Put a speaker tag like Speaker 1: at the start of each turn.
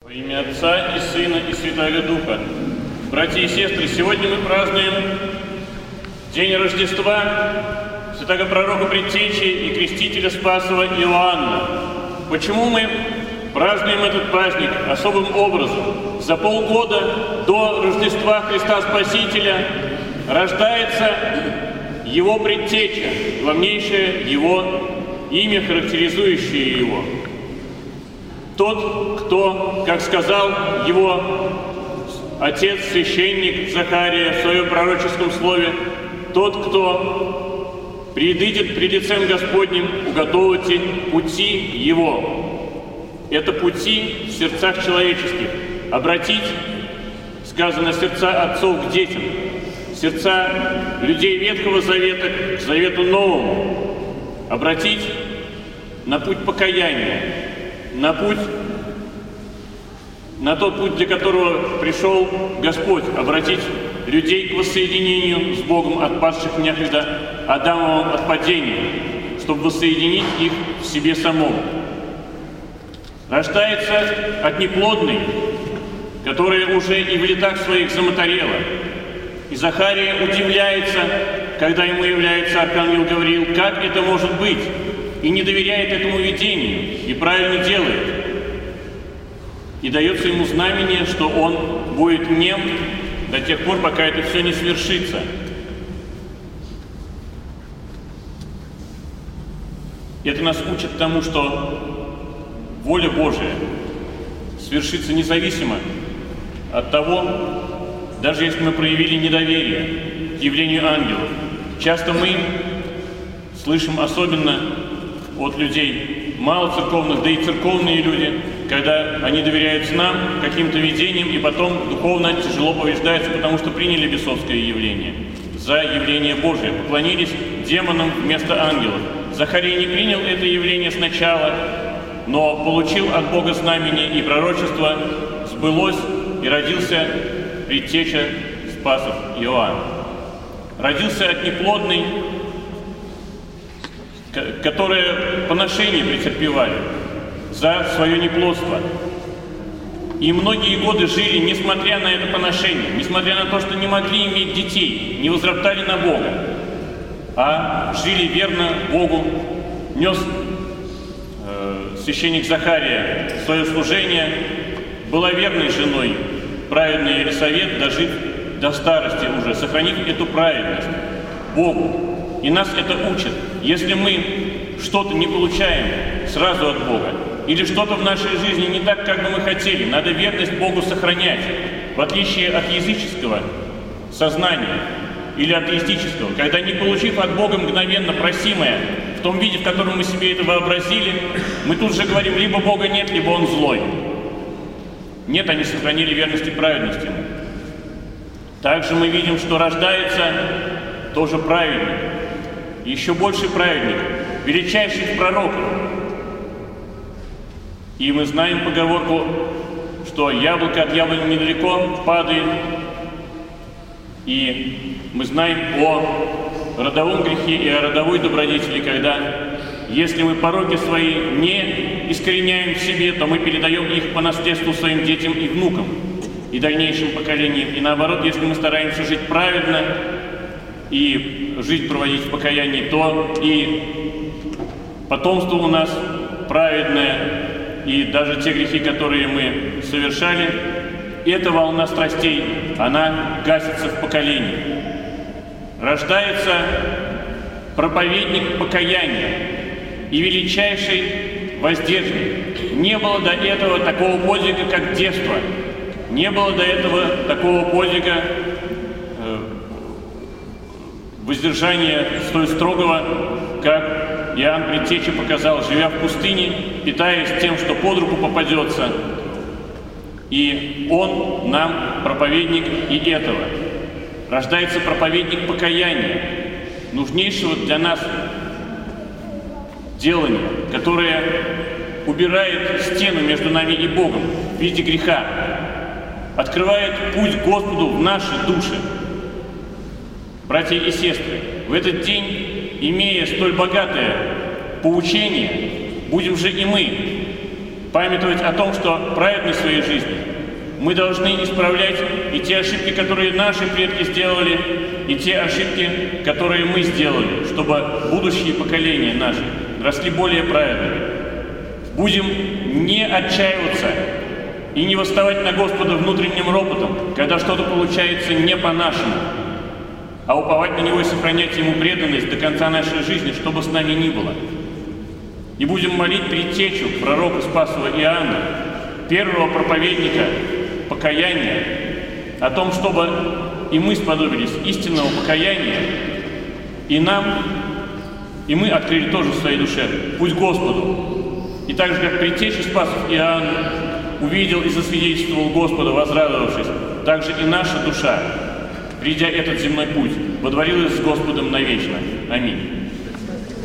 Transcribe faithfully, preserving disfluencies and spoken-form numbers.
Speaker 1: Во имя Отца и Сына и Святаго Духа. Братья и сестры, сегодня мы празднуем день Рождества святого пророка Предтечи и крестителя Спасова Иоанна. Почему мы празднуем этот праздник особым образом? За полгода до Рождества Христа Спасителя рождается его Предтеча, главнейшее его имя, характеризующее его. Тот, кто, как сказал его отец, священник Захария в своем пророческом слове, тот, кто предыдет пред лицем Господним, уготовите пути его. Это пути в сердцах человеческих. Обратить, сказано, сердца отцов к детям, сердца людей Ветхого Завета к Завету Новому. Обратить на путь покаяния, на путь, на тот путь, для которого пришел Господь, обратить людей к воссоединению с Богом от падших некогда Адамовым отпадения, чтобы воссоединить их в себе самом. Рождается от неплодной, которая уже и в летах своих замоторела. И Захария удивляется, когда ему является архангел Гавриил, как это может быть, и не доверяет этому видению, и правильно делает. И дается ему знамение, что он будет нем до тех пор, пока это все не свершится. Это нас учит тому, что воля Божия свершится независимо от того, даже если мы проявили недоверие к явлению ангелов. Часто мы слышим особенно от людей малоцерковных, да и церковные люди, когда они доверяются нам, каким-то видениям, и потом духовно тяжело повреждаются, потому что приняли бесовское явление за явление Божие, поклонились демонам вместо ангелов. Захария не принял это явление сначала, но получил от Бога знамение, и пророчество сбылось, и родился Предтеча Спасов Иоанн. Родился от неплодной, которые поношение претерпевали за свое неплодство. И многие годы жили, несмотря на это поношение, несмотря на то, что не могли иметь детей, не возроптали на Бога, а жили верно Богу. Нес э, священник Захария свое служение, была верной женой, праведной Елисавет, дожив до старости уже, сохранив эту праведность Богу. И нас это учит. Если мы что-то не получаем сразу от Бога, или что-то в нашей жизни не так, как бы мы хотели, надо верность Богу сохранять, в отличие от языческого сознания или атеистического, когда, не получив от Бога мгновенно просимое в том виде, в котором мы себе это вообразили, мы тут же говорим, либо Бога нет, либо Он злой. Нет, они сохранили верность и праведность Ему. Также мы видим, что рождается тоже праведник, еще больше праведник, величайший из пророков. И мы знаем поговорку, что яблоко от яблони недалеко падает. И мы знаем о родовом грехе и о родовой добродетели, когда, если мы пороки свои не искореняем в себе, то мы передаем их по наследству своим детям и внукам, и дальнейшим поколениям. И наоборот, если мы стараемся жить праведно и жизнь проводить в покаянии, то и потомство у нас праведное, и даже те грехи, которые мы совершали, эта волна страстей, она гасится в поколении. Рождается проповедник покаяния и величайший воздержанный. Не было до этого такого подвига, как детство. Не было до этого такого подвига э, воздержания столь строгого, как Иоанн Предтеча показал, живя в пустыне, питаясь тем, что под руку попадется. И он нам проповедник и этого. Рождается проповедник покаяния, нужнейшего для нас делания, которое убирает стену между нами и Богом в виде греха, открывает путь к Господу в наши души. Братья и сестры, в этот день, имея столь богатое поучение, будем же и мы памятовать о том, что праведны в своей жизни. Мы должны исправлять и те ошибки, которые наши предки сделали, и те ошибки, которые мы сделали, чтобы будущие поколения наши росли более праведными. Будем не отчаиваться и не восставать на Господа внутренним ропотом, когда что-то получается не по-нашему, а уповать на Него и сохранять Ему преданность до конца нашей жизни, что бы с нами ни было. И будем молить предтечу пророка Спасова Иоанна, первого проповедника покаяния, о том, чтобы и мы сподобились истинного покаяния, и нам, и мы открыли тоже в своей душе путь Господу. И так же, как предтеча Спасов Иоанн увидел и засвидетельствовал Господа, возрадовавшись, так же и наша душа, придя этот земной путь, водворилась с Господом навечно. Аминь.